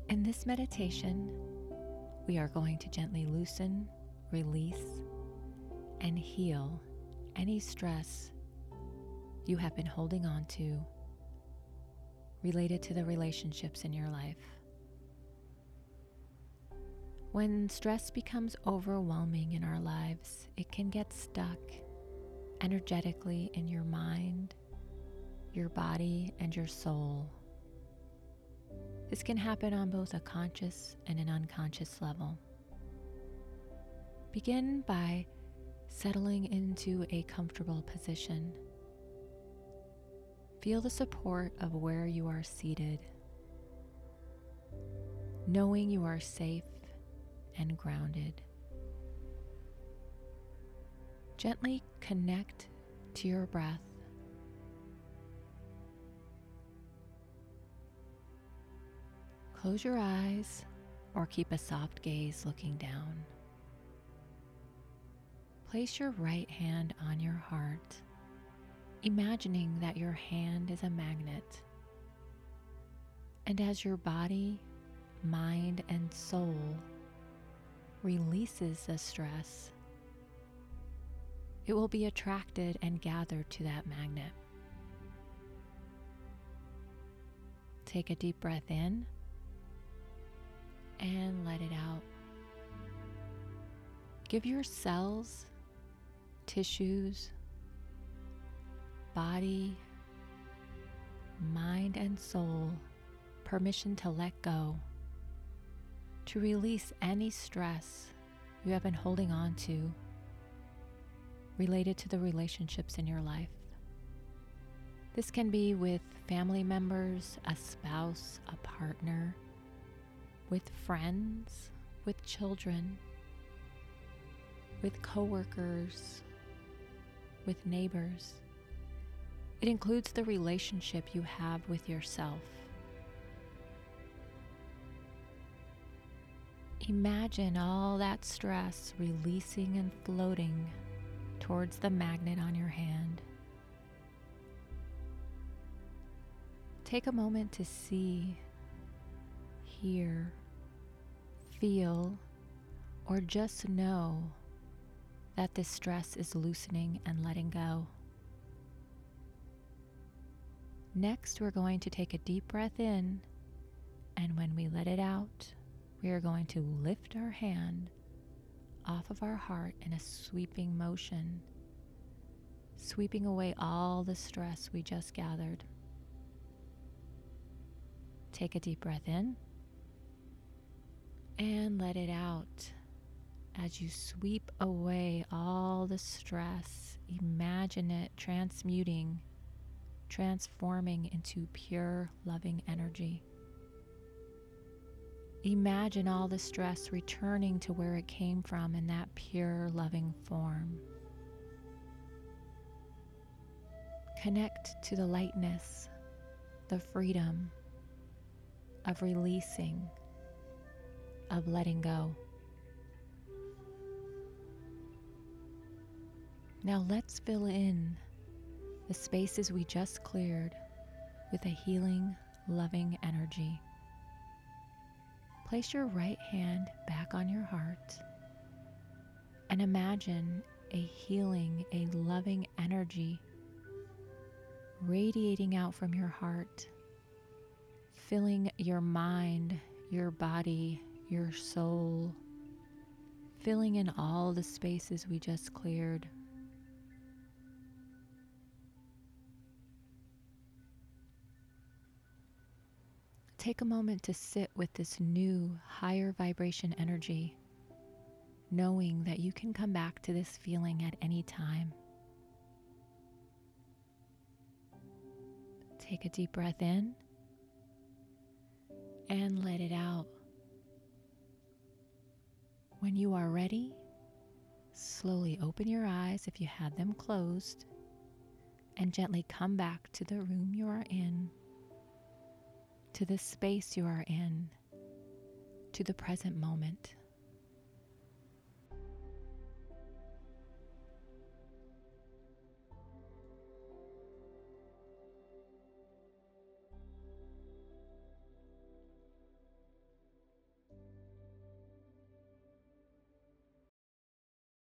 In this meditation, we are going to gently loosen, release, and heal any stress you have been holding on to related to the relationships in your life. When stress becomes overwhelming in our lives, it can get stuck energetically in your mind, your body, and your soul. This can happen on both a conscious and an unconscious level. Begin by settling into a comfortable position. Feel the support of where you are seated, knowing you are safe and grounded. Gently connect to your breath. Close your eyes or keep a soft gaze looking down. Place your right hand on your heart, imagining that your hand is a magnet. And as your body, mind, and soul releases the stress, it will be attracted and gathered to that magnet. Take a deep breath in and let it out. Give your cells, tissues, body, mind, and soul permission to let go, to release any stress you have been holding on to related to the relationships in your life. This can be with family members, a spouse, a partner, with friends, with children, with coworkers, with neighbors. It includes the relationship you have with yourself. Imagine all that stress releasing and floating towards the magnet on your hand. Take a moment to see, hear, feel, or just know that this stress is loosening and letting go. Next, we're going to take a deep breath in, and when we let it out, we are going to lift our hand off of our heart in a sweeping motion, sweeping away all the stress we just gathered. Take a deep breath in and let it out. As you sweep away all the stress, imagine it transmuting, transforming into pure, loving energy. Imagine all the stress returning to where it came from in that pure, loving form. Connect to the lightness, the freedom of releasing, of letting go. Now let's fill in the spaces we just cleared with a healing, loving energy. Place your right hand back on your heart and imagine a healing, a loving energy radiating out from your heart, filling your mind, your body, your soul, filling in all the spaces we just cleared. Take a moment to sit with this new, higher vibration energy, knowing that you can come back to this feeling at any time. Take a deep breath in and let it out. When you are ready, slowly open your eyes if you had them closed and gently come back to the room you are in, to the space you are in, to the present moment.